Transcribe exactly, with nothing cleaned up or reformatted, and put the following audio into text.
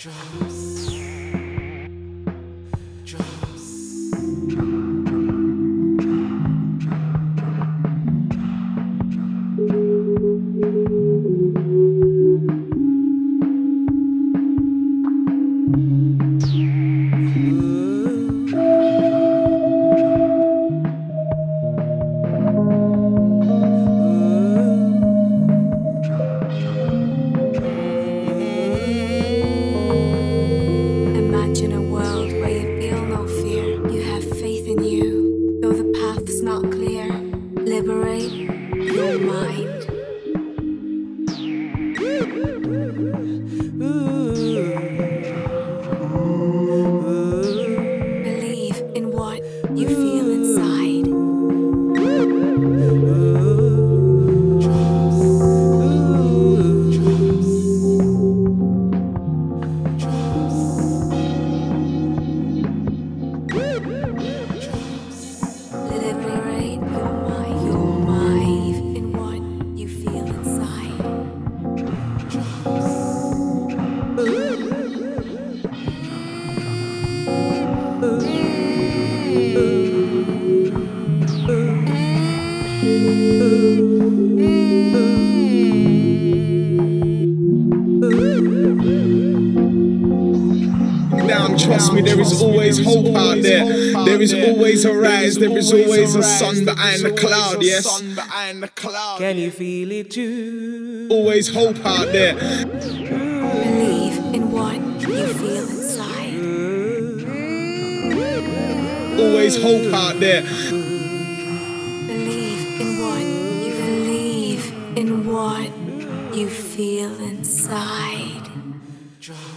Drums. Drums. Imagine a world where you feel no fear. You have faith in you, though the path's not clear. Liberate your mind. Believe in what you feel inside. Liberate your mind, your mind. In what you feel inside. Down, trust me, there is always hope out there. There is always a rise, there is always a sun behind the cloud, yes. Can you feel it too? Always hope out there. Believe in what you feel inside. Always hope out there. Believe in what you believe in what you feel inside. Drums.